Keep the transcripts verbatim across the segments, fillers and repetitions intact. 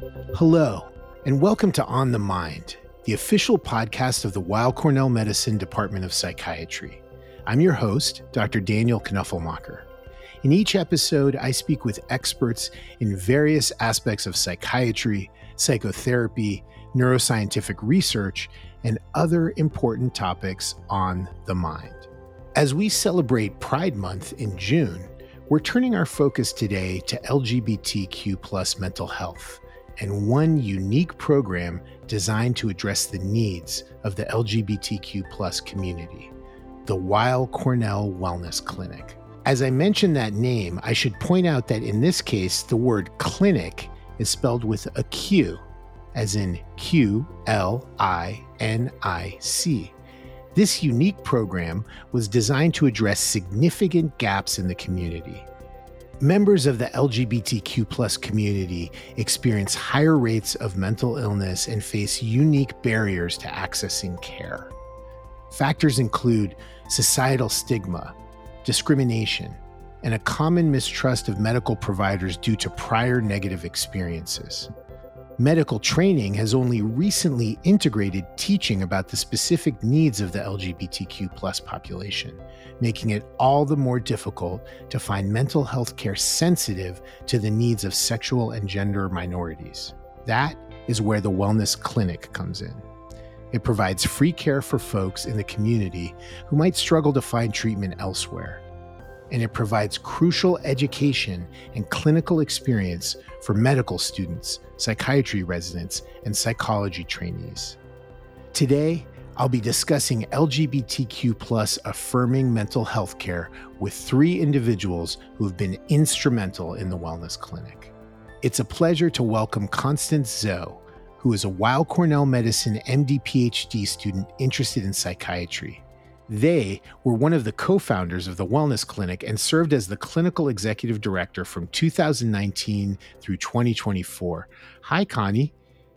Hello, and welcome to On the Mind, the official podcast of the Weill Cornell Medicine Department of Psychiatry. I'm your host, Doctor Daniel Knuffelmacher. In each episode, I speak with experts in various aspects of psychiatry, psychotherapy, neuroscientific research, and other important topics on the mind. As we celebrate Pride Month in June, we're turning our focus today to L G B T Q plus mental health and one unique program designed to address the needs of the L G B T Q plus community, the Weill Cornell Wellness Clinic. As I mention that name, I should point out that in this case, the word clinic is spelled with a Q, as in Q L I N I C. This unique program was designed to address significant gaps in the community. Members of the L G B T Q plus community experience higher rates of mental illness and face unique barriers to accessing care. Factors include societal stigma, discrimination, and a common mistrust of medical providers due to prior negative experiences. Medical training has only recently integrated teaching about the specific needs of the L G B T Q plus population, making it all the more difficult to find mental health care sensitive to the needs of sexual and gender minorities. That is where the Wellness Clinic comes in. It provides free care for folks in the community who might struggle to find treatment elsewhere. And it provides crucial education and clinical experience for medical students, psychiatry residents, and psychology trainees. Today, I'll be discussing L G B T Q plus affirming mental health care with three individuals who have been instrumental in the Wellness Clinic. It's a pleasure to welcome Constance Zoe, who is a Weill Cornell Medicine M D P H D student interested in psychiatry. They were one of the co-founders of the Wellness Clinic and served as the clinical executive director from two thousand nineteen through twenty twenty-four. Hi, Connie.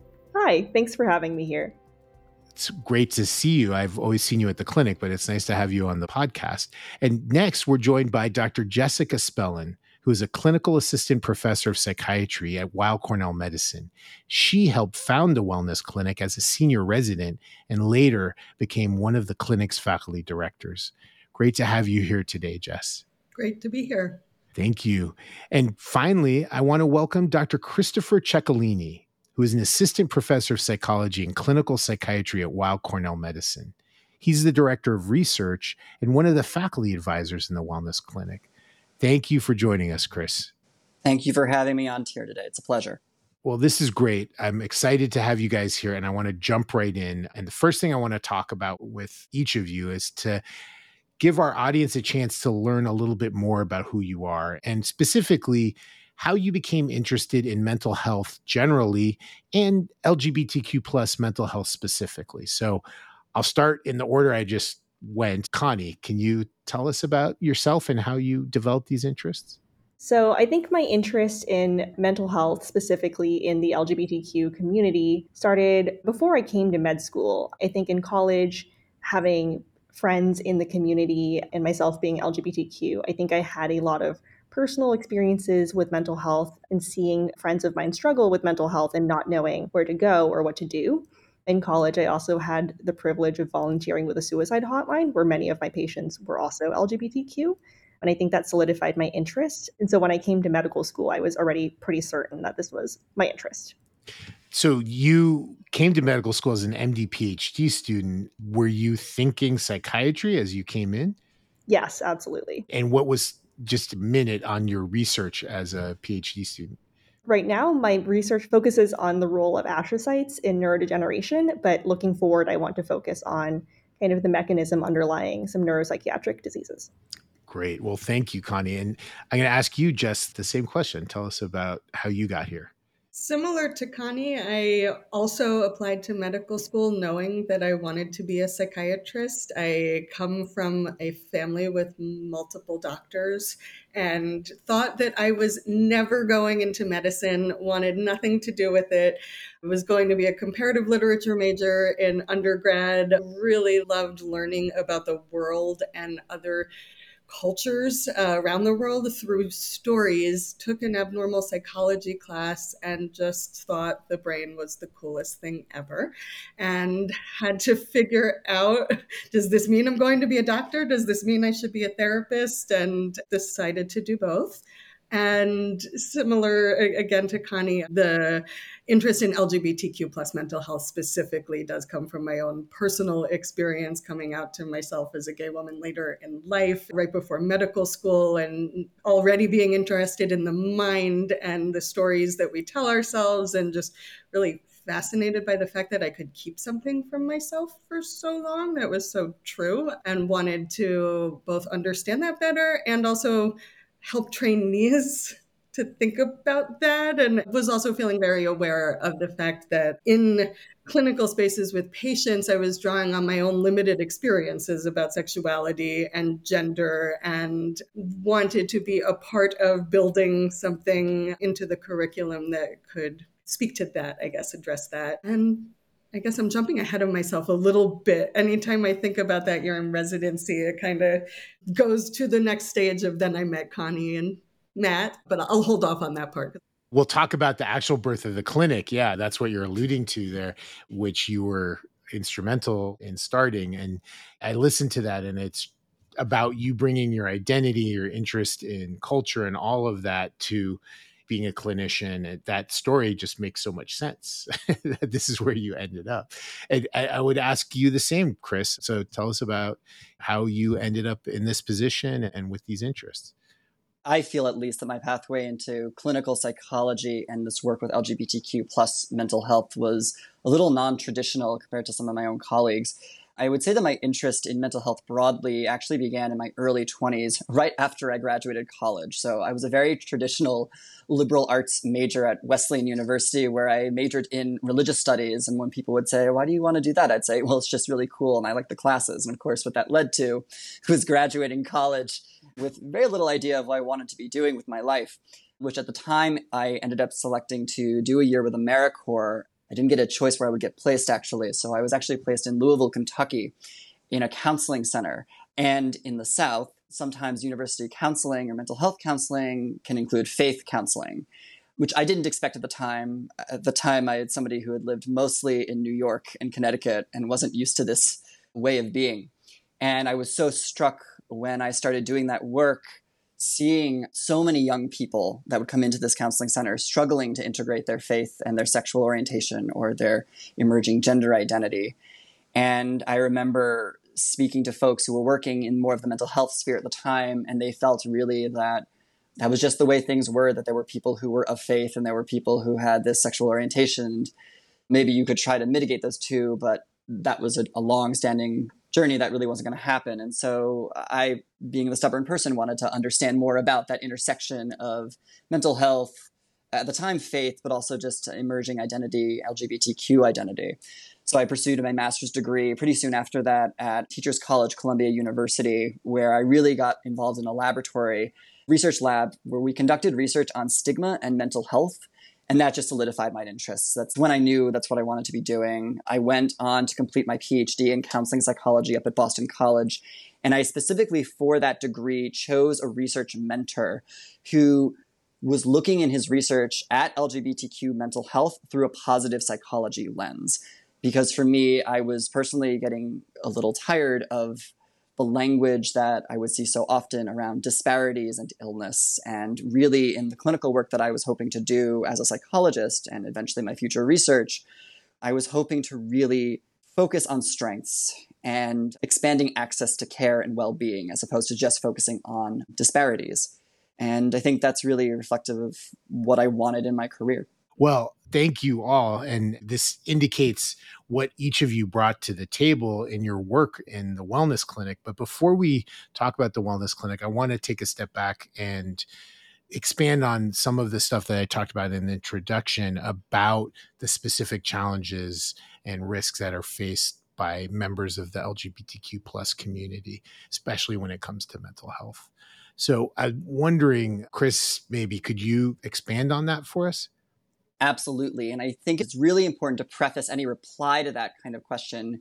Hi, thanks for having me here. It's great to see you. I've always seen you at the clinic, but it's nice to have you on the podcast. And next, we're joined by Doctor Jessica Spellin, who is a clinical assistant professor of psychiatry at Weill Cornell Medicine. She helped found the Wellness Clinic as a senior resident and later became one of the clinic's faculty directors. Great to have you here today, Jess. Great to be here. Thank you. And finally, I want to welcome Doctor Christopher Ceccolini, who is an assistant professor of psychology and clinical psychiatry at Weill Cornell Medicine. He's the director of research and one of the faculty advisors in the Wellness Clinic. Thank you for joining us, Chris. Thank you for having me on here today. It's a pleasure. Well, this is great. I'm excited to have you guys here, and I want to jump right in. And the first thing I want to talk about with each of you is to give our audience a chance to learn a little bit more about who you are, and specifically how you became interested in mental health generally and L G B T Q plus mental health specifically. So I'll start in the order I just went. Connie, can you tell us about yourself and how you developed these interests? So I think my interest in mental health, specifically in the L G B T Q community, started before I came to med school. I think in college, having friends in the community and myself being L G B T Q, I think I had a lot of personal experiences with mental health and seeing friends of mine struggle with mental health and not knowing where to go or what to do. In college, I also had the privilege of volunteering with a suicide hotline where many of my patients were also L G B T Q. And I think that solidified my interest. And so when I came to medical school, I was already pretty certain that this was my interest. So you came to medical school as an M D P H D student. Were you thinking psychiatry as you came in? Yes, absolutely. And what was just a minute on your research as a PhD student? Right now, my research focuses on the role of astrocytes in neurodegeneration, but looking forward, I want to focus on kind of the mechanism underlying some neuropsychiatric diseases. Great. Well, thank you, Connie. And I'm going to ask you just the same question. Tell us about how you got here. Similar to Connie, I also applied to medical school knowing that I wanted to be a psychiatrist. I come from a family with multiple doctors and thought that I was never going into medicine, wanted nothing to do with it. I was going to be a comparative literature major in undergrad, really loved learning about the world and other cultures uh, around the world through stories, took an abnormal psychology class, and just thought the brain was the coolest thing ever, and had to figure out, does this mean I'm going to be a doctor? Does this mean I should be a therapist? And decided to do both. And similar, again, to Connie, the interest in L G B T Q plus mental health specifically does come from my own personal experience coming out to myself as a gay woman later in life, right before medical school, and already being interested in the mind and the stories that we tell ourselves, and just really fascinated by the fact that I could keep something from myself for so long that was so true, and wanted to both understand that better and also help trainees to think about that, and was also feeling very aware of the fact that in clinical spaces with patients, I was drawing on my own limited experiences about sexuality and gender, and wanted to be a part of building something into the curriculum that could speak to that, I guess, address that. And I guess I'm jumping ahead of myself a little bit. Anytime I think about that year in residency, it kind of goes to the next stage of then I met Connie and Matt, but I'll hold off on that part. We'll talk about the actual birth of the clinic. Yeah, that's what you're alluding to there, which you were instrumental in starting. And I listened to that, and it's about you bringing your identity, your interest in culture and all of that to being a clinician. That story just makes so much sense. This is where you ended up. And I, I would ask you the same, Chris. So tell us about how you ended up in this position and with these interests. I feel at least that my pathway into clinical psychology and this work with L G B T Q plus mental health was a little non-traditional compared to some of my own colleagues. I would say that my interest in mental health broadly actually began in my early twenties, right after I graduated college. So I was a very traditional liberal arts major at Wesleyan University, where I majored in religious studies. And when people would say, why do you want to do that? I'd say, well, it's just really cool and I like the classes. And of course, what that led to was graduating college with very little idea of what I wanted to be doing with my life, which at the time I ended up selecting to do a year with AmeriCorps. I didn't get a choice where I would get placed, actually. So I was actually placed in Louisville, Kentucky, in a counseling center. And in the South, sometimes university counseling or mental health counseling can include faith counseling, which I didn't expect at the time. At the time, I had somebody who had lived mostly in New York and Connecticut and wasn't used to this way of being. And I was so struck when I started doing that work, seeing so many young people that would come into this counseling center struggling to integrate their faith and their sexual orientation or their emerging gender identity. And I remember speaking to folks who were working in more of the mental health sphere at the time, and they felt really that that was just the way things were, that there were people who were of faith and there were people who had this sexual orientation. Maybe you could try to mitigate those two, but that was a, a long-standing journey that really wasn't going to happen. And so I, being the stubborn person, wanted to understand more about that intersection of mental health, at the time faith, but also just emerging identity, L G B T Q identity. So I pursued my master's degree pretty soon after that at Teachers College, Columbia University, where I really got involved in a laboratory research lab where we conducted research on stigma and mental health. And that just solidified my interests. That's when I knew that's what I wanted to be doing. I went on to complete my PhD in counseling psychology up at Boston College. And I specifically for that degree chose a research mentor who was looking in his research at L G B T Q mental health through a positive psychology lens. Because for me, I was personally getting a little tired of the language that I would see so often around disparities and illness. And really in the clinical work that I was hoping to do as a psychologist and eventually my future research, I was hoping to really focus on strengths and expanding access to care and well-being as opposed to just focusing on disparities. And I think that's really reflective of what I wanted in my career. Well, thank you all. And this indicates what each of you brought to the table in your work in the wellness clinic. But before we talk about the wellness clinic, I want to take a step back and expand on some of the stuff that I talked about in the introduction about the specific challenges and risks that are faced by members of the L G B T Q plus community, especially when it comes to mental health. So I'm wondering, Chris, maybe could you expand on that for us? Absolutely. And I think it's really important to preface any reply to that kind of question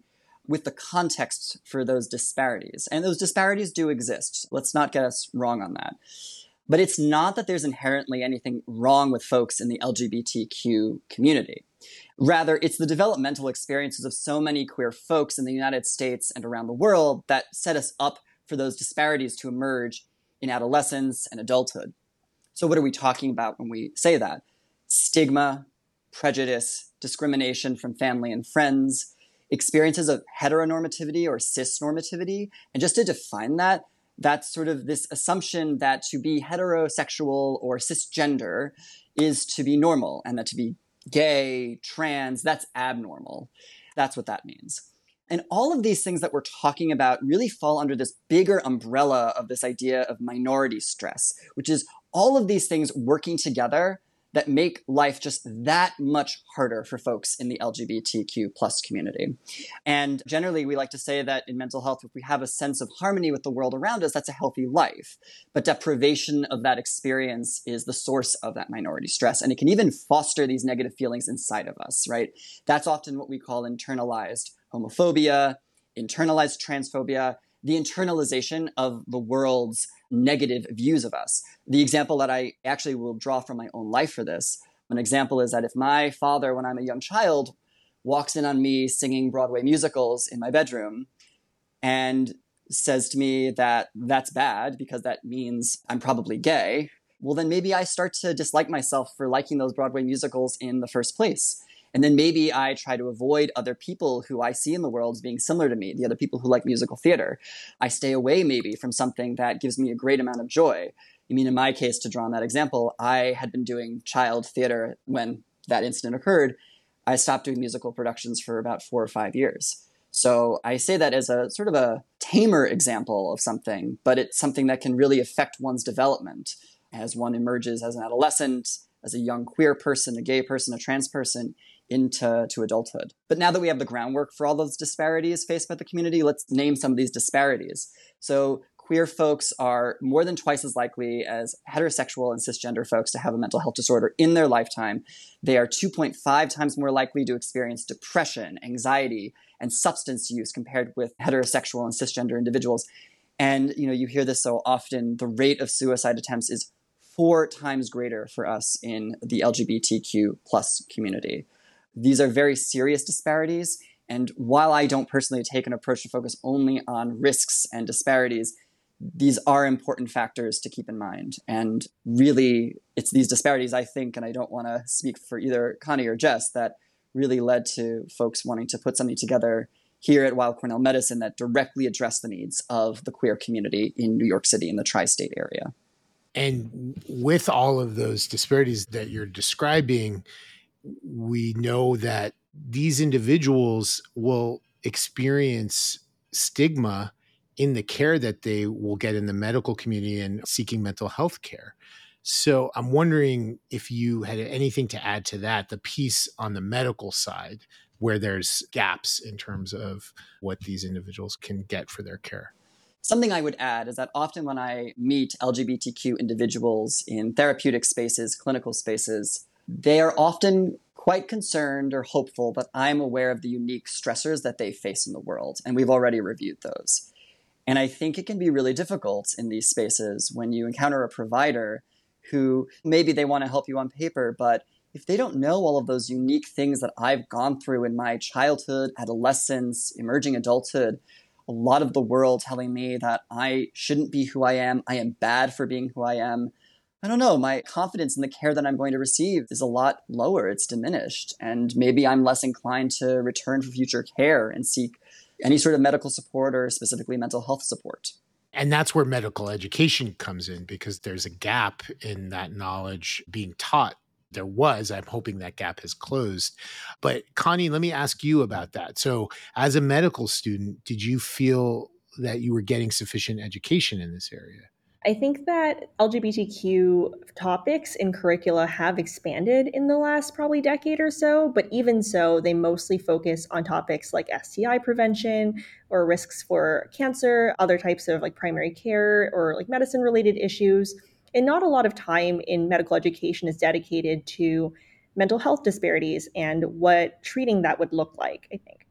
with the context for those disparities. And those disparities do exist. Let's not get us wrong on that. But it's not that there's inherently anything wrong with folks in the L G B T Q community. Rather, it's the developmental experiences of so many queer folks in the United States and around the world that set us up for those disparities to emerge in adolescence and adulthood. So what are we talking about when we say that? Stigma, prejudice, discrimination from family and friends, experiences of heteronormativity or cisnormativity. And just to define that, that's sort of this assumption that to be heterosexual or cisgender is to be normal, and that to be gay, trans, that's abnormal. That's what that means. And all of these things that we're talking about really fall under this bigger umbrella of this idea of minority stress, which is all of these things working together that make life just that much harder for folks in the L G B T Q plus community. And generally, we like to say that in mental health, if we have a sense of harmony with the world around us, that's a healthy life. But deprivation of that experience is the source of that minority stress. And it can even foster these negative feelings inside of us, right? That's often what we call internalized homophobia, internalized transphobia, the internalization of the world's negative views of us. The example that I actually will draw from my own life for this, an example is that if my father, when I'm a young child, walks in on me singing Broadway musicals in my bedroom and says to me that that's bad because that means I'm probably gay, well, then maybe I start to dislike myself for liking those Broadway musicals in the first place. And then maybe I try to avoid other people who I see in the world as being similar to me, the other people who like musical theater. I stay away maybe from something that gives me a great amount of joy. I mean, in my case, to draw on that example, I had been doing child theater when that incident occurred. I stopped doing musical productions for about four or five years. So I say that as a sort of a tamer example of something, but it's something that can really affect one's development as one emerges as an adolescent, as a young queer person, a gay person, a trans person, into to adulthood. But now that we have the groundwork for all those disparities faced by the community, let's name some of these disparities. So queer folks are more than twice as likely as heterosexual and cisgender folks to have a mental health disorder in their lifetime. They are two point five times more likely to experience depression, anxiety, and substance use compared with heterosexual and cisgender individuals. And you know, you hear this so often, the rate of suicide attempts is four times greater for us in the L G B T Q plus community. These are very serious disparities. And while I don't personally take an approach to focus only on risks and disparities, these are important factors to keep in mind. And really, it's these disparities, I think, and I don't want to speak for either Connie or Jess, that really led to folks wanting to put something together here at Weill Cornell Medicine that directly addressed the needs of the queer community in New York City and the tri-state area. And with all of those disparities that you're describing, we know that these individuals will experience stigma in the care that they will get in the medical community and seeking mental health care. So I'm wondering if you had anything to add to that, the piece on the medical side, where there's gaps in terms of what these individuals can get for their care. Something I would add is that often when I meet L G B T Q individuals in therapeutic spaces, clinical spaces, they are often quite concerned or hopeful that I'm aware of the unique stressors that they face in the world. And we've already reviewed those. And I think it can be really difficult in these spaces when you encounter a provider who maybe they want to help you on paper, but if they don't know all of those unique things that I've gone through in my childhood, adolescence, emerging adulthood, a lot of the world telling me that I shouldn't be who I am, I am bad for being who I am, I don't know, my confidence in the care that I'm going to receive is a lot lower. It's diminished. And maybe I'm less inclined to return for future care and seek any sort of medical support or specifically mental health support. And that's where medical education comes in, because there's a gap in that knowledge being taught. There was, I'm hoping that gap has closed. But Connie, let me ask you about that. So as a medical student, did you feel that you were getting sufficient education in this area? I think that L G B T Q topics in curricula have expanded in the last probably decade or so, but even so, they mostly focus on topics like S T I prevention or risks for cancer, other types of like primary care or like medicine related issues. And not a lot of time in medical education is dedicated to mental health disparities and what treating that would look like, I think.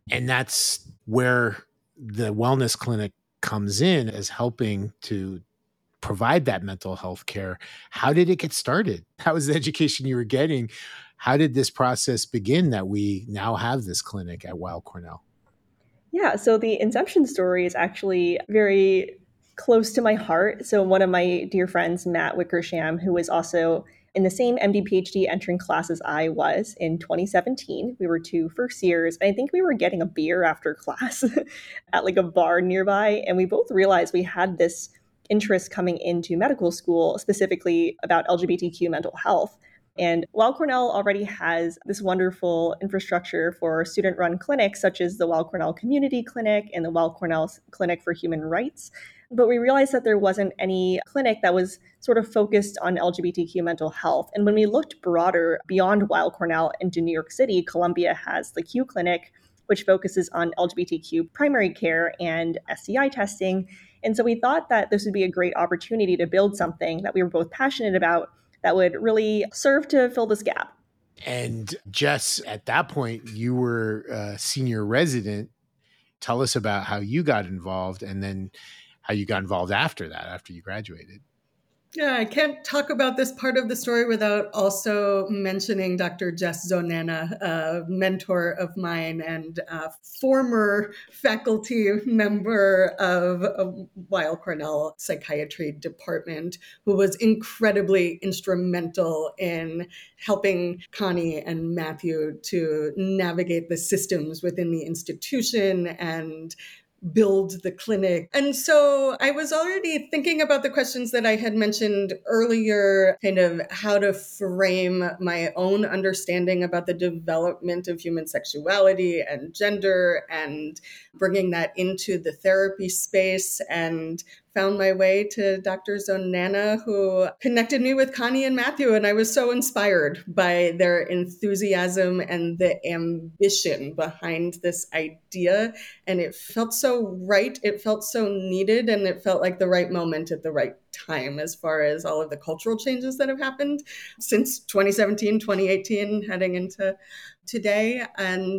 And that's where the wellness clinic comes in, as helping to provide that mental health care. How did it get started? How was the education you were getting? How did this process begin that we now have this clinic at Weill Cornell? Yeah, so the inception story is actually very close to my heart. So one of my dear friends, Matt Wickersham, who was also in the same M D PhD entering class as I was in twenty seventeen. We were two first years. And I think we were getting a beer after class at like a bar nearby. And we both realized we had this interest coming into medical school, specifically about L G B T Q mental health. And Weill Cornell already has this wonderful infrastructure for student-run clinics, such as the Weill Cornell Community Clinic and the Weill Cornell Clinic for Human Rights. But we realized that there wasn't any clinic that was sort of focused on L G B T Q mental health. And when we looked broader beyond Weill Cornell into New York City, Columbia has the Q Clinic, which focuses on L G B T Q primary care and S T I testing. And so we thought that this would be a great opportunity to build something that we were both passionate about that would really serve to fill this gap. And Jess, at that point, you were a senior resident. Tell us about how you got involved and then how you got involved after that, after you graduated. Yeah, I can't talk about this part of the story without also mentioning Doctor Jess Zonana, a mentor of mine and a former faculty member of a Weill Cornell Psychiatry Department, who was incredibly instrumental in helping Connie and Matthew to navigate the systems within the institution and build the clinic. And so I was already thinking about the questions that I had mentioned earlier, kind of how to frame my own understanding about the development of human sexuality and gender and bringing that into the therapy space, and found my way to Doctor Zonana, who connected me with Connie and Matthew. And I was so inspired by their enthusiasm and the ambition behind this idea. And it felt so right. It felt so needed. And it felt like the right moment at the right time, as far as all of the cultural changes that have happened since twenty seventeen, twenty eighteen, heading into today. And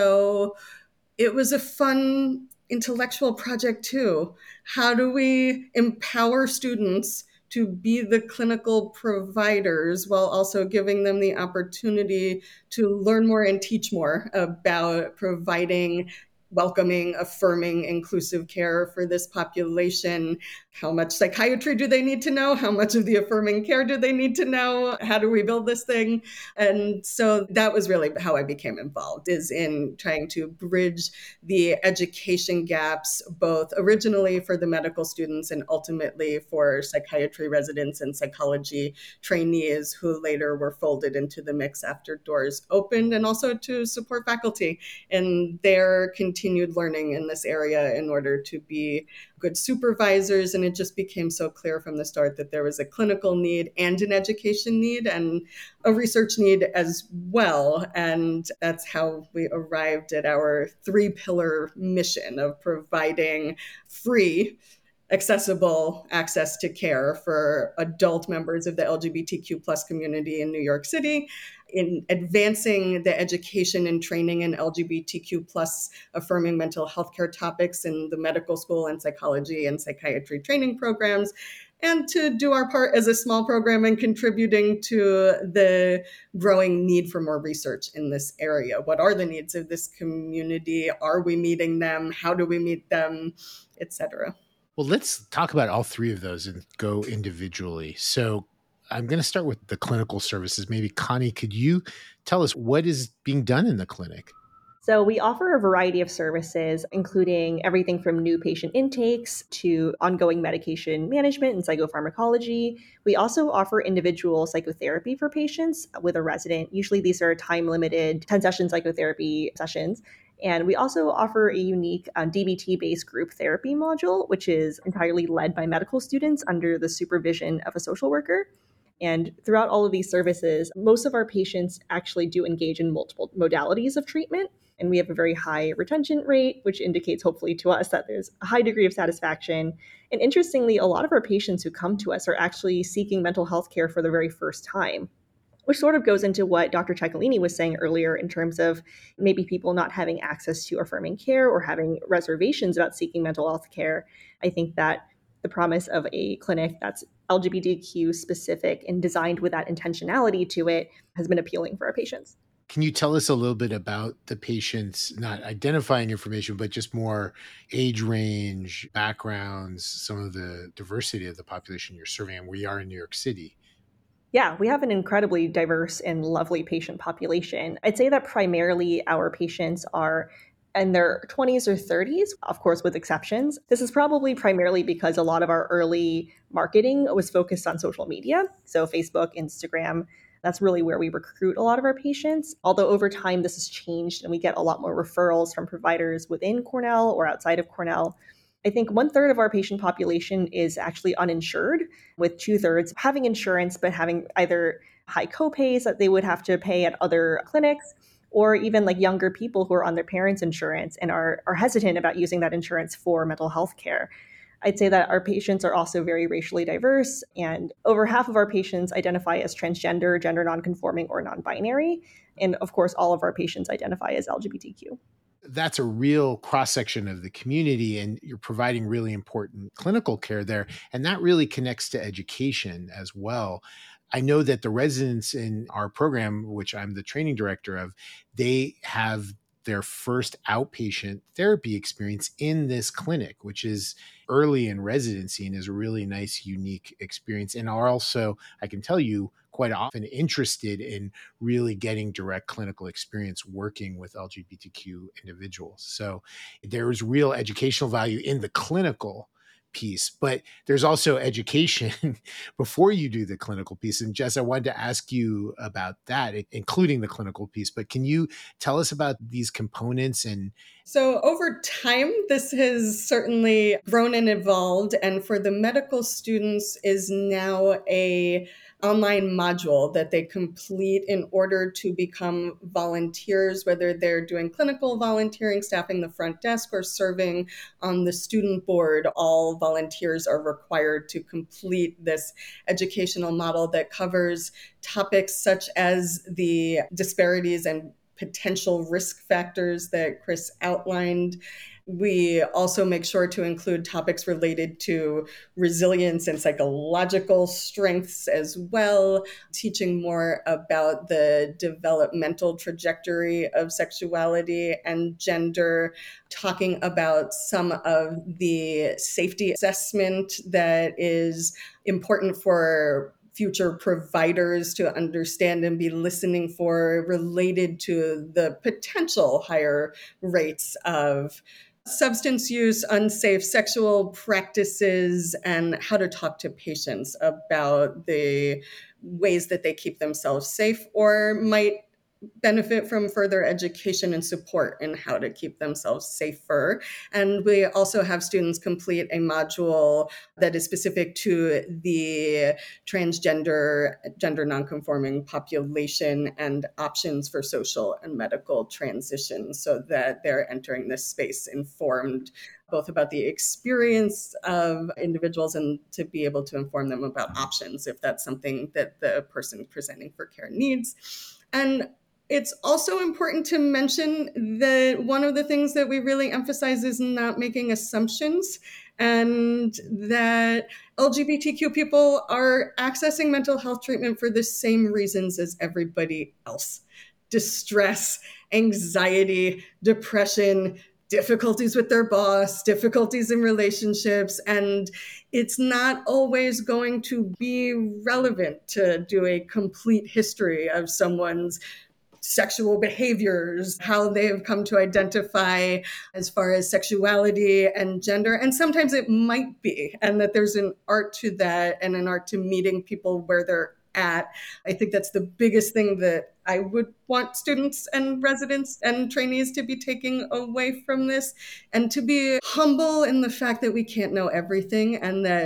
so it was a fun intellectual project too. How do we empower students to be the clinical providers while also giving them the opportunity to learn more and teach more about providing welcoming, affirming, inclusive care for this population? How much psychiatry do they need to know? How much of the affirming care do they need to know? How do we build this thing? And so that was really how I became involved, is in trying to bridge the education gaps, both originally for the medical students and ultimately for psychiatry residents and psychology trainees who later were folded into the mix after doors opened, and also to support faculty in their continued learning in this area in order to be good supervisors. And it just became so clear from the start that there was a clinical need and an education need and a research need as well. And that's how we arrived at our three-pillar mission of providing free, accessible access to care for adult members of the L G B T Q plus community in New York City, in advancing the education and training in L G B T Q plus affirming mental health care topics in the medical school and psychology and psychiatry training programs, and to do our part as a small program in contributing to the growing need for more research in this area. What are the needs of this community? Are we meeting them? How do we meet them? Et cetera. Well, let's talk about all three of those and go individually. So I'm going to start with the clinical services. Maybe Connie, could you tell us what is being done in the clinic? So we offer a variety of services, including everything from new patient intakes to ongoing medication management and psychopharmacology. We also offer individual psychotherapy for patients with a resident. Usually these are time-limited ten-session psychotherapy sessions. And we also offer a unique uh, D B T-based group therapy module, which is entirely led by medical students under the supervision of a social worker. And throughout all of these services, most of our patients actually do engage in multiple modalities of treatment. And we have a very high retention rate, which indicates hopefully to us that there's a high degree of satisfaction. And interestingly, a lot of our patients who come to us are actually seeking mental health care for the very first time. which sort of goes into what Doctor Ciccolini was saying earlier in terms of maybe people not having access to affirming care or having reservations about seeking mental health care. I think that the promise of a clinic that's L G B T Q specific and designed with that intentionality to it has been appealing for our patients. Can you tell us a little bit about the patients, not identifying information, but just more age range, backgrounds, some of the diversity of the population you're serving? And we are in New York City. Yeah, we have an incredibly diverse and lovely patient population. I'd say that primarily our patients are in their twenties or thirties, of course, with exceptions. This is probably primarily because a lot of our early marketing was focused on social media. So Facebook, Instagram, that's really where we recruit a lot of our patients. Although over time, this has changed and we get a lot more referrals from providers within Cornell or outside of Cornell. I think one third of our patient population is actually uninsured, with two thirds having insurance, but having either high copays that they would have to pay at other clinics, or even like younger people who are on their parents' insurance and are, are hesitant about using that insurance for mental health care. I'd say that our patients are also very racially diverse, and over half of our patients identify as transgender, gender nonconforming, or non-binary. And of course, all of our patients identify as L G B T Q. That's a real cross-section of the community, and you're providing really important clinical care there. And that really connects to education as well. I know that the residents in our program, which I'm the training director of, they have their first outpatient therapy experience in this clinic, which is early in residency and is a really nice, unique experience. And are also, I can tell you, quite often interested in really getting direct clinical experience working with L G B T Q individuals. So there's real educational value in the clinical piece, but there's also education before you do the clinical piece. And Jess, I wanted to ask you about that, including the clinical piece, but can you tell us about these components? And so over time, this has certainly grown and evolved. And for the medical students is now a online module that they complete in order to become volunteers, whether they're doing clinical volunteering, staffing the front desk, or serving on the student board. All volunteers are required to complete this educational model that covers topics such as the disparities and potential risk factors that Chris outlined. We also make sure to include topics related to resilience and psychological strengths as well, teaching more about the developmental trajectory of sexuality and gender, talking about some of the safety assessment that is important for future providers to understand and be listening for, related to the potential higher rates of substance use, unsafe sexual practices, and how to talk to patients about the ways that they keep themselves safe or might benefit from further education and support in how to keep themselves safer. And we also have students complete a module that is specific to the transgender, gender nonconforming population and options for social and medical transition, so that they're entering this space informed both about the experience of individuals and to be able to inform them about options if that's something that the person presenting for care needs. And it's also important to mention that one of the things that we really emphasize is not making assumptions, and that L G B T Q people are accessing mental health treatment for the same reasons as everybody else. Distress, anxiety, depression, difficulties with their boss, difficulties in relationships, and it's not always going to be relevant to do a complete history of someone's sexual behaviors, how they have come to identify as far as sexuality and gender. And sometimes it might be, and that there's an art to that and an art to meeting people where they're at. I think that's the biggest thing that I would want students and residents and trainees to be taking away from this, and to be humble in the fact that we can't know everything, and that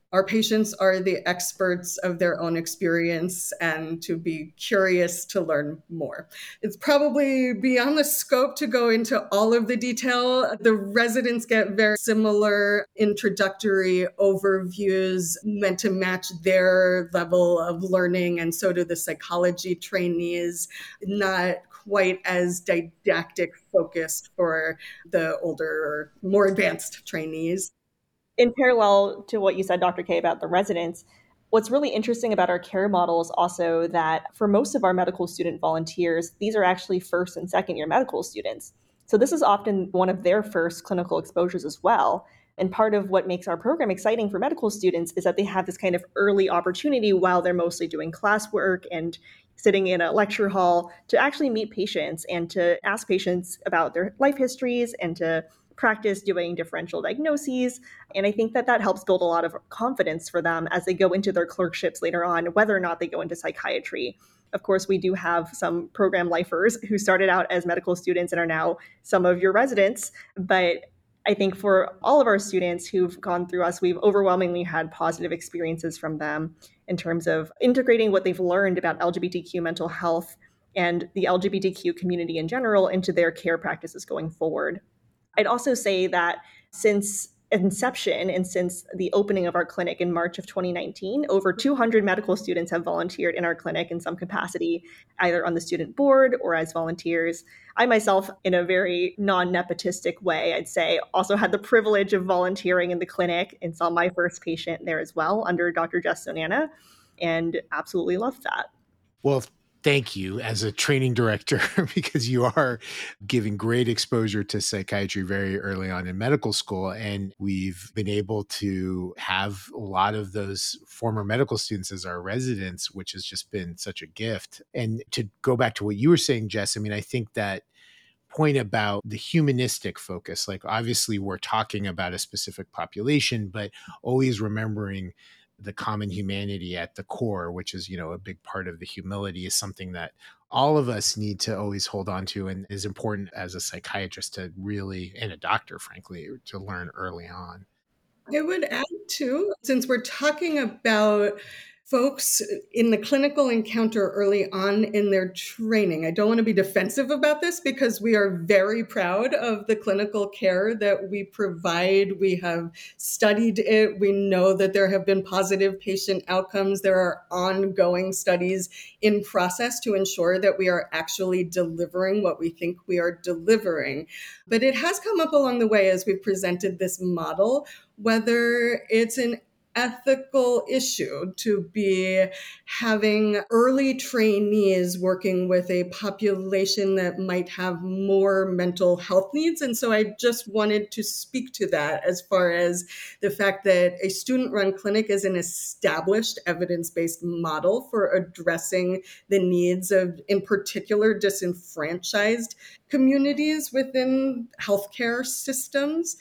our patients are the experts of their own experience and to be curious to learn more. It's probably beyond the scope to go into all of the detail. The residents get very similar introductory overviews meant to match their level of learning, and so do the psychology trainees, not quite as didactic focused for the older, more advanced trainees. In parallel to what you said, Doctor K, about the residents, what's really interesting about our care model is also that for most of our medical student volunteers, these are actually first and second year medical students. So this is often one of their first clinical exposures as well. And part of what makes our program exciting for medical students is that they have this kind of early opportunity while they're mostly doing classwork and sitting in a lecture hall to actually meet patients and to ask patients about their life histories and to practice doing differential diagnoses. And I think that that helps build a lot of confidence for them as they go into their clerkships later on, whether or not they go into psychiatry. Of course, we do have some program lifers who started out as medical students and are now some of your residents. But I think for all of our students who've gone through us, we've overwhelmingly had positive experiences from them in terms of integrating what they've learned about L G B T Q mental health and the L G B T Q community in general into their care practices going forward. I'd also say that since inception and since the opening of our clinic in March of twenty nineteen, over two hundred medical students have volunteered in our clinic in some capacity, either on the student board or as volunteers. I myself, in a very non-nepotistic way, I'd say, also had the privilege of volunteering in the clinic and saw my first patient there as well under Doctor Jess Sonana, and absolutely loved that. Well, thank you as a training director, because you are giving great exposure to psychiatry very early on in medical school. And we've been able to have a lot of those former medical students as our residents, which has just been such a gift. And to go back to what you were saying, Jess, I mean, I think that point about the humanistic focus, like obviously we're talking about a specific population, but always remembering the common humanity at the core, which is, you know, a big part of the humility, is something that all of us need to always hold on to and is important as a psychiatrist to really, and a doctor, frankly, to learn early on. I would add too, since we're talking about folks in the clinical encounter early on in their training, I don't want to be defensive about this because we are very proud of the clinical care that we provide. We have studied it. We know that there have been positive patient outcomes. There are ongoing studies in process to ensure that we are actually delivering what we think we are delivering. But it has come up along the way as we've presented this model, whether it's an ethical issue to be having early trainees working with a population that might have more mental health needs. And so I just wanted to speak to that as far as the fact that a student-run clinic is an established evidence-based model for addressing the needs of, in particular, disenfranchised communities within healthcare systems.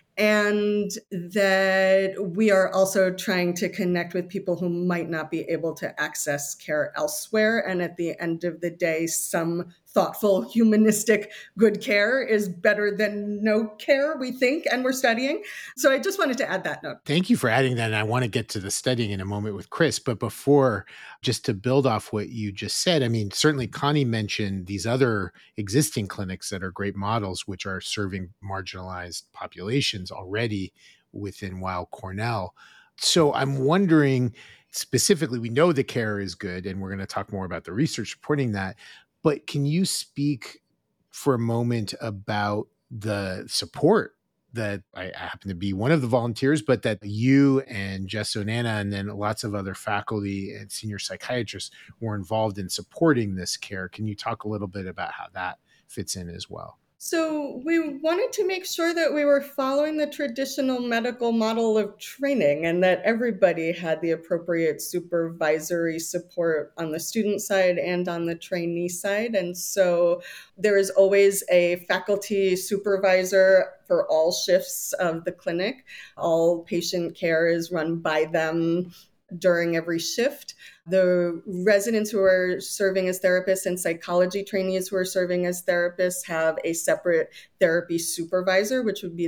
And that we are also trying to connect with people who might not be able to access care elsewhere. And at the end of the day, some thoughtful, humanistic, good care is better than no care, we think, and we're studying. So I just wanted to add that note. Thank you for adding that. And I want to get to the studying in a moment with Chris. But before, just to build off what you just said, I mean, certainly Connie mentioned these other existing clinics that are great models, which are serving marginalized populations already within Weill Cornell. So I'm wondering, specifically, we know the care is good, and we're going to talk more about the research supporting that. But can you speak for a moment about the support that I happen to be one of the volunteers, but that you and Jess Sonana and then lots of other faculty and senior psychiatrists were involved in supporting this care? Can you talk a little bit about how that fits in as well? So we wanted to make sure that we were following the traditional medical model of training and that everybody had the appropriate supervisory support on the student side and on the trainee side. And so there is always a faculty supervisor for all shifts of the clinic. All patient care is run by them during every shift. The residents who are serving as therapists and psychology trainees who are serving as therapists have a separate therapy supervisor, which would be the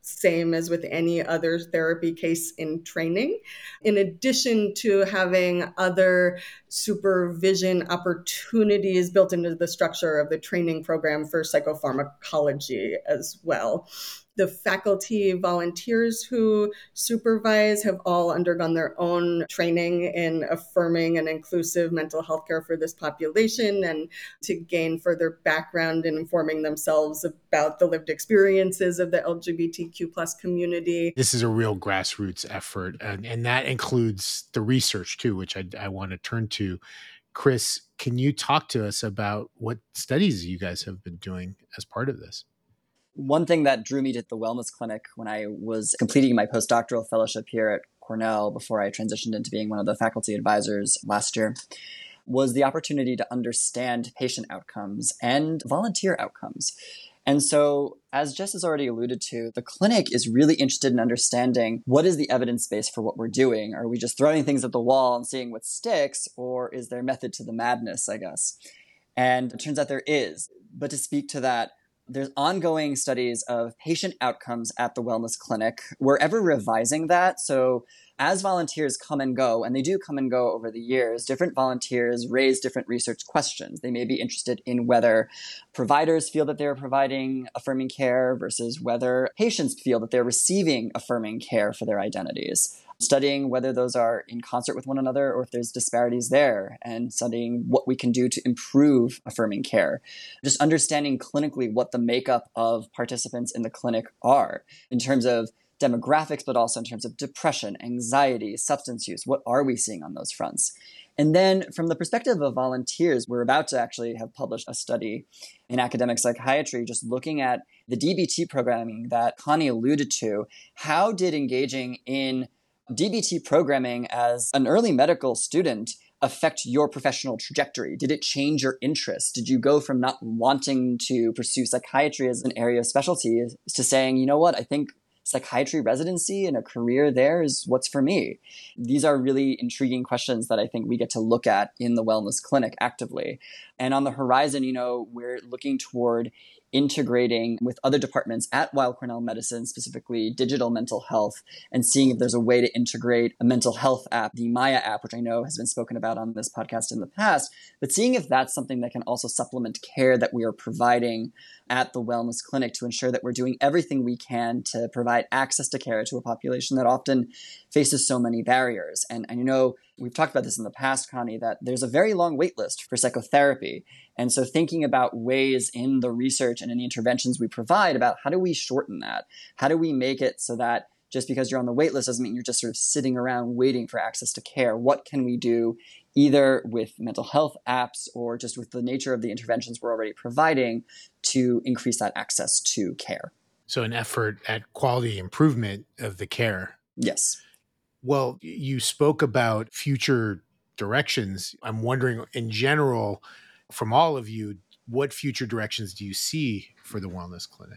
same as with any other therapy case in training, in addition to having other supervision opportunities built into the structure of the training program for psychopharmacology as well. The faculty volunteers who supervise have all undergone their own training in affirming and inclusive mental health care for this population, and to gain further background in informing themselves about the lived experiences of the L G B T Q plus community. This is a real grassroots effort, and, and that includes the research too, which I, I want to turn to. Chris, can you talk to us about what studies you guys have been doing as part of this? One thing that drew me to the Wellness Clinic when I was completing my postdoctoral fellowship here at Cornell before I transitioned into being one of the faculty advisors last year was the opportunity to understand patient outcomes and volunteer outcomes. And so, as Jess has already alluded to, the clinic is really interested in understanding what is the evidence base for what we're doing. Are we just throwing things at the wall and seeing what sticks, or is there method to the madness, I guess? And it turns out there is. But to speak to that, there's ongoing studies of patient outcomes at the Wellness Clinic. We're ever revising that. So as volunteers come and go, and they do come and go over the years, different volunteers raise different research questions. They may be interested in whether providers feel that they're providing affirming care versus whether patients feel that they're receiving affirming care for their identities. Studying whether those are in concert with one another or if there's disparities there, and studying what we can do to improve affirming care. Just understanding clinically what the makeup of participants in the clinic are in terms of demographics, but also in terms of depression, anxiety, substance use. What are we seeing on those fronts? And then from the perspective of volunteers, we're about to actually have published a study in academic psychiatry just looking at the D B T programming that Connie alluded to. How did engaging in D B T programming as an early medical student affect your professional trajectory? Did it change your interest? Did you go from not wanting to pursue psychiatry as an area of specialty to saying, you know what, I think psychiatry residency and a career there is what's for me? These are really intriguing questions that I think we get to look at in the Wellness Clinic actively. And on the horizon, you know, we're looking toward integrating with other departments at Weill Cornell Medicine, specifically digital mental health, and seeing if there's a way to integrate a mental health app, the Maya app, which I know has been spoken about on this podcast in the past, but seeing if that's something that can also supplement care that we are providing at the Wellness Clinic to ensure that we're doing everything we can to provide access to care to a population that often faces so many barriers. And, and you know, we've talked about this in the past, Connie, that there's a very long wait list for psychotherapy. And so thinking about ways in the research and in the interventions we provide about how do we shorten that? How do we make it so that just because you're on the wait list doesn't mean you're just sort of sitting around waiting for access to care? What can we do either with mental health apps or just with the nature of the interventions we're already providing to increase that access to care? So an effort at quality improvement of the care. Yes. Well, you spoke about future directions. I'm wondering, in general, from all of you, what future directions do you see for the Wellness Clinic?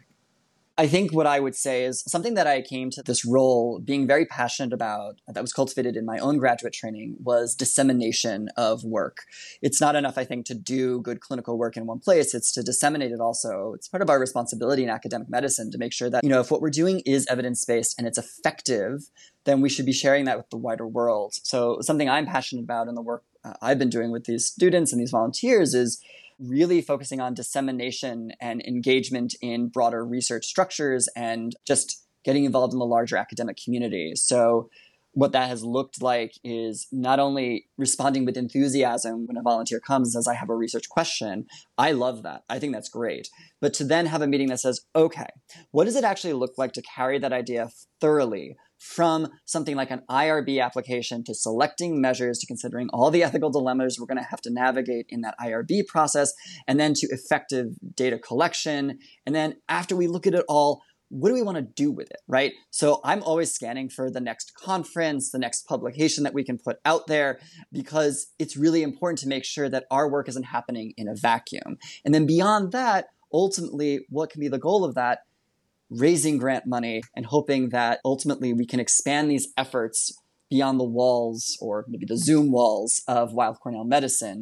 I think what I would say is something that I came to this role being very passionate about, that was cultivated in my own graduate training, was dissemination of work. It's not enough, I think, to do good clinical work in one place. It's to disseminate it also. It's part of our responsibility in academic medicine to make sure that, you know, if what we're doing is evidence-based and it's effective, then we should be sharing that with the wider world. So something I'm passionate about in the work uh, I've been doing with these students and these volunteers is really focusing on dissemination and engagement in broader research structures and just getting involved in the larger academic community. So what that has looked like is not only responding with enthusiasm when a volunteer comes and says, I have a research question. I love that. I think that's great. But to then have a meeting that says, okay, what does it actually look like to carry that idea thoroughly from something like an I R B application to selecting measures to considering all the ethical dilemmas we're going to have to navigate in that I R B process, and then to effective data collection. And then after we look at it all, what do we want to do with it, right? So I'm always scanning for the next conference, the next publication that we can put out there, because it's really important to make sure that our work isn't happening in a vacuum. And then beyond that, ultimately, what can be the goal of that? Raising grant money and hoping that ultimately we can expand these efforts beyond the walls, or maybe the Zoom walls, of Weill Cornell Medicine,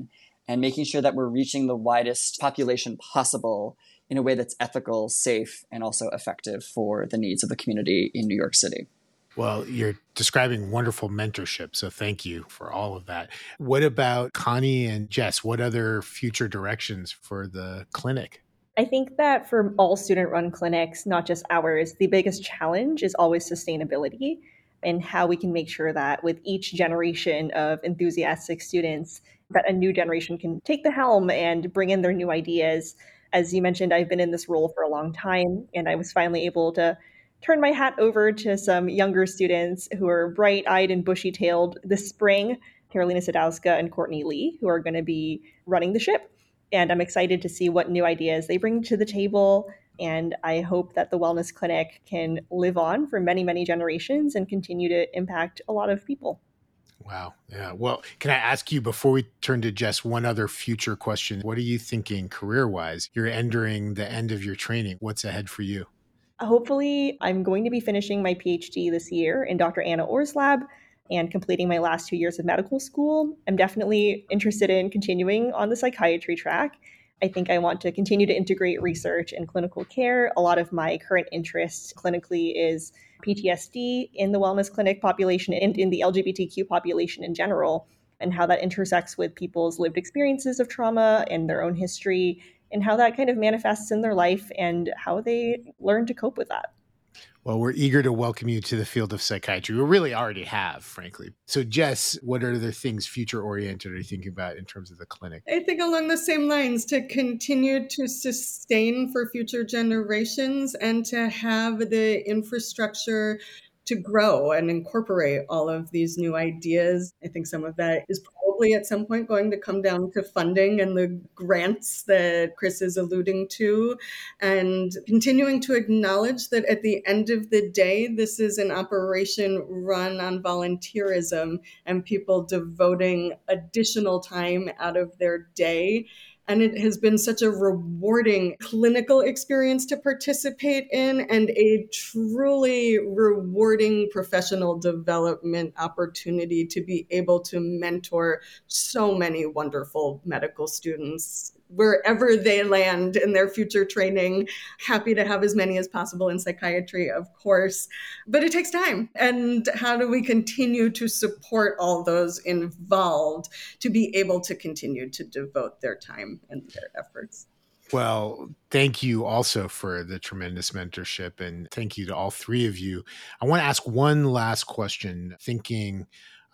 and making sure that we're reaching the widest population possible in a way that's ethical, safe, and also effective for the needs of the community in New York City. Well, you're describing wonderful mentorship, so thank you for all of that. What about Connie and Jess? What other future directions for the clinic? I think that for all student-run clinics, not just ours, the biggest challenge is always sustainability and how we can make sure that with each generation of enthusiastic students, that a new generation can take the helm and bring in their new ideas. As you mentioned, I've been in this role for a long time, and I was finally able to turn my hat over to some younger students who are bright-eyed and bushy-tailed this spring, Carolina Sadowska and Courtney Lee, who are going to be running the ship. And I'm excited to see what new ideas they bring to the table. And I hope that the Wellness Clinic can live on for many, many generations and continue to impact a lot of people. Wow. Yeah. Well, can I ask you before we turn to Jess, one other future question? What are you thinking career-wise? You're entering the end of your training. What's ahead for you? Hopefully, I'm going to be finishing my PhD this year in Doctor Anna Orr's lab and completing my last two years of medical school. I'm definitely interested in continuing on the psychiatry track. I think I want to continue to integrate research and clinical care. A lot of my current interest clinically is P T S D in the wellness clinic population and in the L G B T Q population in general, and how that intersects with people's lived experiences of trauma and their own history, and how that kind of manifests in their life and how they learn to cope with that. Well, we're eager to welcome you to the field of psychiatry. We really already have, frankly. So, Jess, what are the things future-oriented are you thinking about in terms of the clinic? I think along the same lines, to continue to sustain for future generations and to have the infrastructure to grow and incorporate all of these new ideas. I think some of that is probably at some point going to come down to funding and the grants that Chris is alluding to, and continuing to acknowledge that at the end of the day, this is an operation run on volunteerism and people devoting additional time out of their day. And it has been such a rewarding clinical experience to participate in and a truly rewarding professional development opportunity to be able to mentor so many wonderful medical students wherever they land in their future training. Happy to have as many as possible in psychiatry, of course, but it takes time. And how do we continue to support all those involved to be able to continue to devote their time and their efforts? Well, thank you also for the tremendous mentorship, and thank you to all three of you. I want to ask one last question, thinking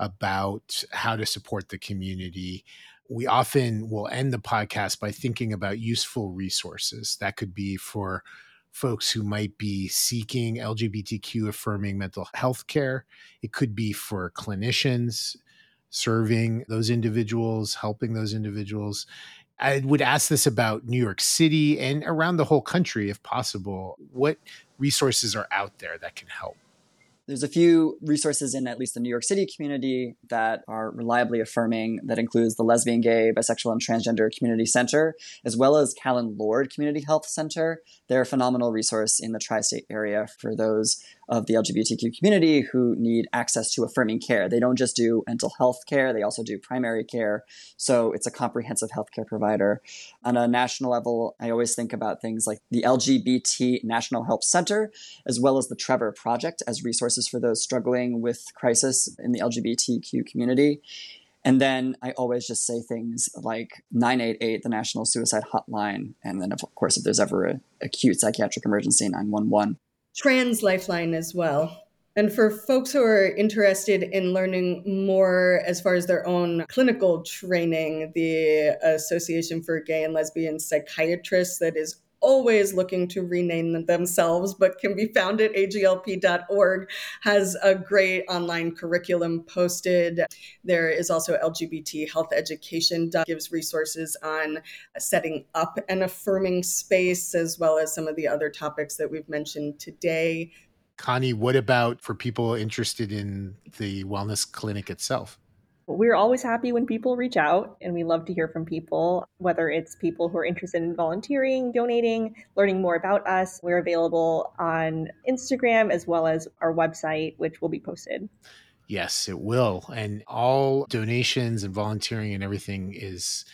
about how to support the community. We often will end the podcast by thinking about useful resources. That could be for folks who might be seeking L G B T Q affirming mental health care. It could be for clinicians serving those individuals, helping those individuals. I would ask this about New York City and around the whole country, if possible. What resources are out there that can help? There's a few resources in at least the New York City community that are reliably affirming. That includes the Lesbian, Gay, Bisexual, and Transgender Community Center, as well as Callan Lord Community Health Center. They're a phenomenal resource in the tri-state area for those of the L G B T Q community who need access to affirming care. They don't just do mental health care, they also do primary care. So it's a comprehensive healthcare provider. On a national level, I always think about things like the L G B T National Help Center, as well as the Trevor Project as resources for those struggling with crisis in the L G B T Q community. And then I always just say things like nine eight eight, the National Suicide Hotline. And then, of course, if there's ever an acute psychiatric emergency, nine one one. Trans Lifeline as well. And for folks who are interested in learning more as far as their own clinical training, the Association for Gay and Lesbian Psychiatrists, that is always looking to rename themselves, but can be found at A G L P dot org, has a great online curriculum posted. There is also L G B T Health Education that gives resources on setting up an affirming space, as well as some of the other topics that we've mentioned today. Connie, what about for people interested in the wellness clinic itself? We're always happy when people reach out, and we love to hear from people, whether it's people who are interested in volunteering, donating, learning more about us. We're available on Instagram as well as our website, which will be posted. Yes, it will. And all donations and volunteering and everything is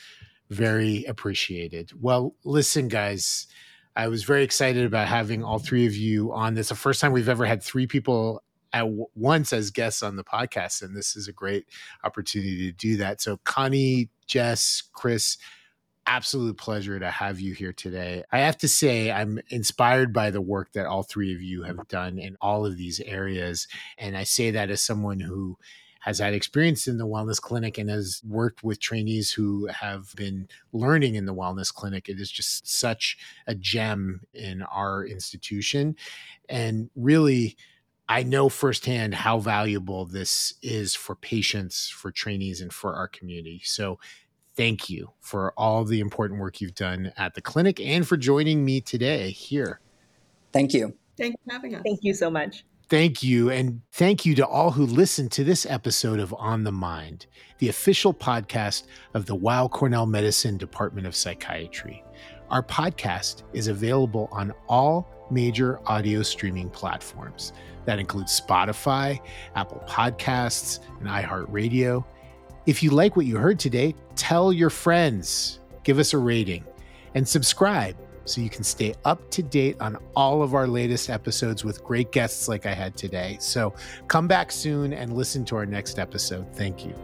Very appreciated. Well, listen, guys, I was very excited about having all three of you on this. The first time we've ever had three people at w- once as guests on the podcast, and this is a great opportunity to do that. So Connie, Jess, Chris, absolute pleasure to have you here today. I have to say, I'm inspired by the work that all three of you have done in all of these areas. And I say that as someone who has had experience in the wellness clinic and has worked with trainees who have been learning in the wellness clinic. It is just such a gem in our institution. And really, I know firsthand how valuable this is for patients, for trainees, and for our community. So thank you for all the important work you've done at the clinic and for joining me today here. Thank you. Thanks for having us. Thank you so much. Thank you. And thank you to all who listened to this episode of On the Mind, the official podcast of the Weill Cornell Medicine Department of Psychiatry. Our podcast is available on all major audio streaming platforms. That includes Spotify, Apple Podcasts, and iHeartRadio. If you like what you heard today, tell your friends, give us a rating, and subscribe so you can stay up to date on all of our latest episodes with great guests like I had today. So come back soon and listen to our next episode. Thank you.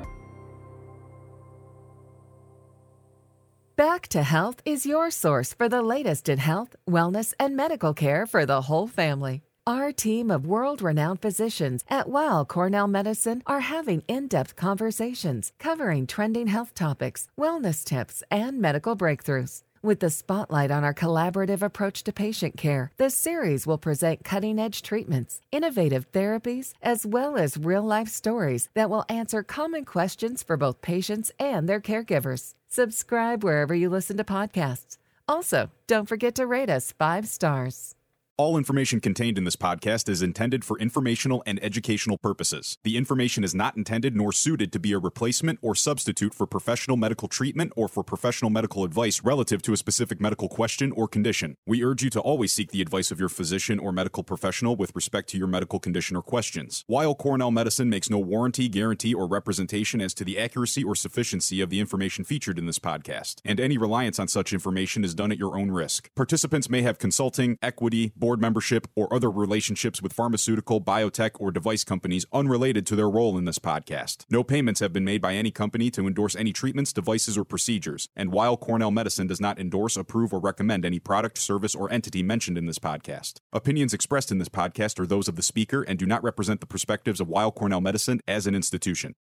Back to Health is your source for the latest in health, wellness, and medical care for the whole family. Our team of world-renowned physicians at Weill Cornell Medicine are having in-depth conversations covering trending health topics, wellness tips, and medical breakthroughs. With the spotlight on our collaborative approach to patient care, this series will present cutting-edge treatments, innovative therapies, as well as real-life stories that will answer common questions for both patients and their caregivers. Subscribe wherever you listen to podcasts. Also, don't forget to rate us five stars. All information contained in this podcast is intended for informational and educational purposes. The information is not intended nor suited to be a replacement or substitute for professional medical treatment or for professional medical advice relative to a specific medical question or condition. We urge you to always seek the advice of your physician or medical professional with respect to your medical condition or questions. Weill Cornell Medicine makes no warranty, guarantee, or representation as to the accuracy or sufficiency of the information featured in this podcast, and any reliance on such information is done at your own risk. Participants may have consulting, equity, board membership, or other relationships with pharmaceutical, biotech, or device companies unrelated to their role in this podcast. No payments have been made by any company to endorse any treatments, devices, or procedures, and Weill Cornell Medicine does not endorse, approve, or recommend any product, service, or entity mentioned in this podcast. Opinions expressed in this podcast are those of the speaker and do not represent the perspectives of Weill Cornell Medicine as an institution.